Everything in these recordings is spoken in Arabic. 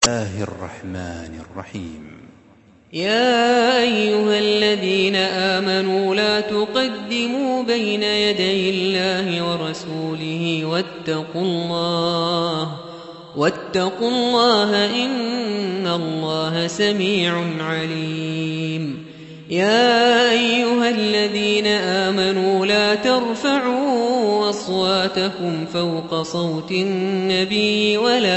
الله الرحمن الرحيم. يا أيها الذين آمنوا لا تقدموا بين يدي الله ورسوله واتقوا الله إن الله سميع عليم. يا أيها الذين آمنوا لا ترفعوا أصواتكم فوق صوت النبي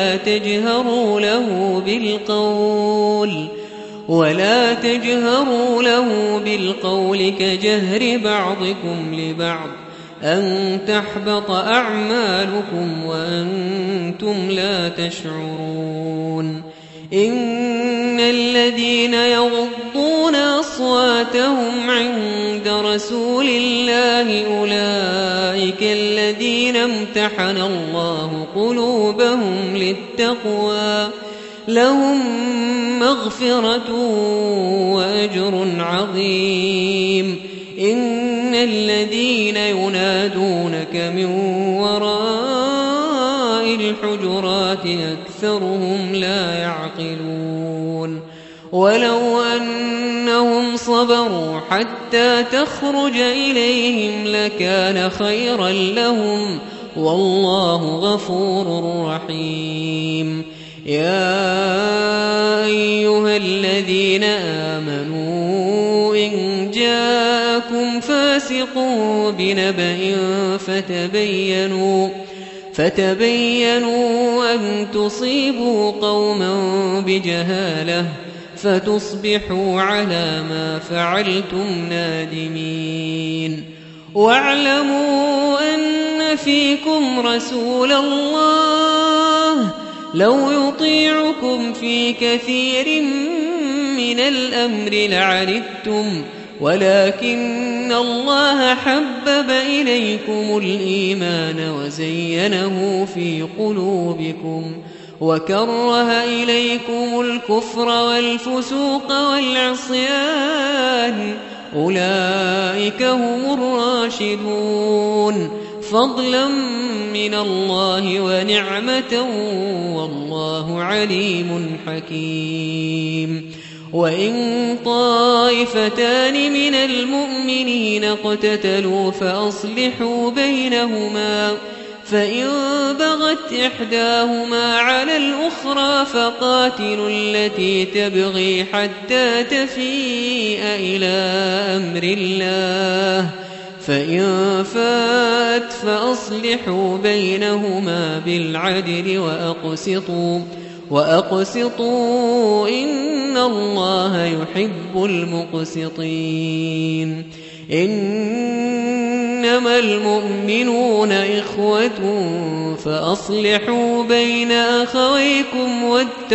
ولا تجهروا له بالقول كجهر بعضكم لبعض أن تحبط أعمالكم وأنتم لا تشعرون. إن الذين يغضون أصواتهم عند رسول الله أولئك الذين امتحن الله قلوبهم للتقوى لهم مغفرة وأجر عظيم. إن الذين ينادونك من وراء الحجرات أكثرهم لا يعقلون. ولو أنهم صبروا حتى تخرج إليهم لكان خيرا لهم والله غفور رحيم. يا أيها الذين آمنوا إن جاءكم فاسق بنبأ فتبينوا أن تصيبوا قوما بجهالة فتصبحوا على ما فعلتم نادمين. واعلموا أن فيكم رسول الله لو يطيعكم في كثير من الأمر لعنتم ولكن الله حبب إليكم الإيمان وزينه في قلوبكم وكره إليكم الكفر والفسوق والعصيان أولئك هم الراشدون فضلا من الله ونعمة والله عليم حكيم. وإن طائفتان من المؤمنين اقتتلوا فأصلحوا بينهما فإن بغت إحداهما على الأخرى فقاتلوا التي تبغي حتى تفيء إلى أمر الله فإن فات فأصلحوا بينهما بالعدل وأقسطوا إن الله يحب المقسطين. إنما المؤمنون إخوة فأصلحوا بين أخويكم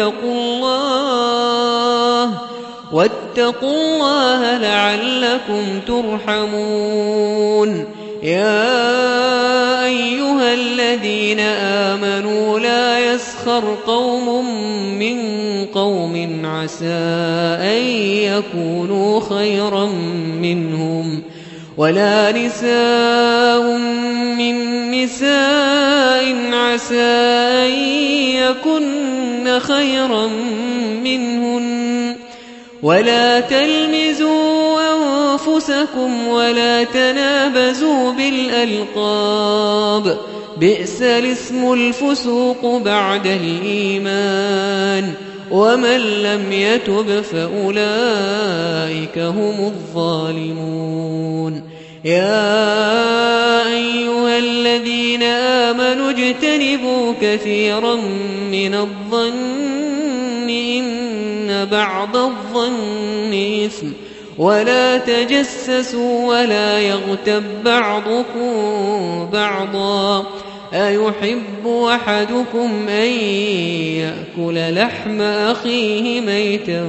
واتقوا الله لعلكم ترحمون. يا أيها الذين آمنوا لا يسخر قوم من قوم عسى أن يكونوا خيرا منهم ولا نساء من نساء عسى أن يكن خيرا منهن ولا تلمزوا أنفسكم ولا تنابزوا بالألقاب بئس الاسم الفسوق بعد الإيمان ومن لم يتب فأولئك هم الظالمون. يا أيها الذين آمنوا اجتنبوا كثيرا من الظن إن بعض الظن إثم ولا تجسسوا ولا يغتب بعضكم بعضا أيحب أحدكم أن يأكل لحم أخيه ميتا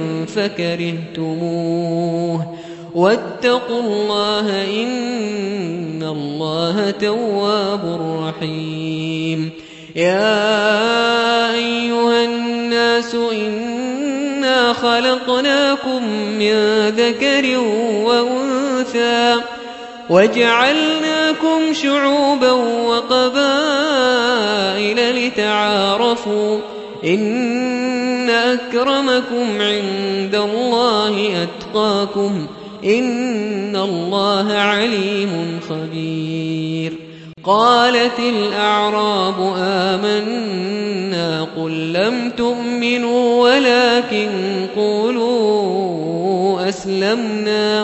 فكرهتموه واتقوا الله إن الله تواب رحيم. يا أيها الناس إنا خلقناكم من ذكر وأنثى وجعلناكم شعوبا وقبائل لتعارفوا إن أكرمكم عند الله أتقاكم إن الله عليم خبير. قالت الأعراب آمنا قل لم تؤمنوا ولكن قولوا أسلمنا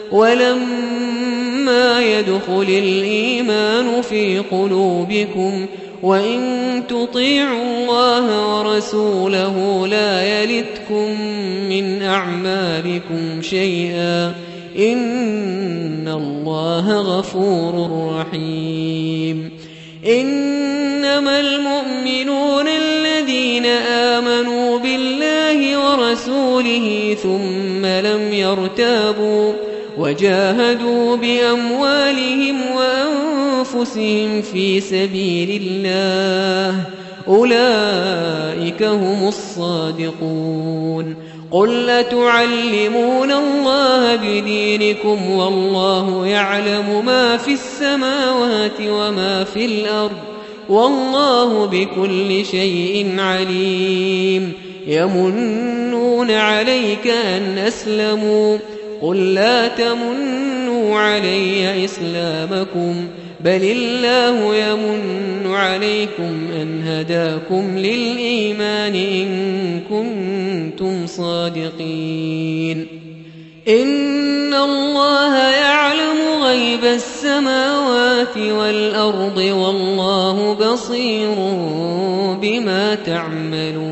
ولما يدخل الإيمان في قلوبكم وإن تطيعوا الله ورسوله لا يلتكم من أعمالكم شيئا إن الله غفور رحيم. إنما المؤمنون الذين آمنوا بالله ورسوله ثم لم يرتابوا وجاهدوا بأموالهم وأنفسهم في سبيل الله أولئك هم الصادقون. قل أتعلمون الله بدينكم والله يعلم ما في السماوات وما في الأرض والله بكل شيء عليم. يمنون عليك أن أسلموا قل لا تمنوا علي إسلامكم بل الله يمن عليكم أن هداكم للإيمان إن كنتم صادقين. إن الله يعلم غيب السماوات والأرض والله بصير بما تعملون.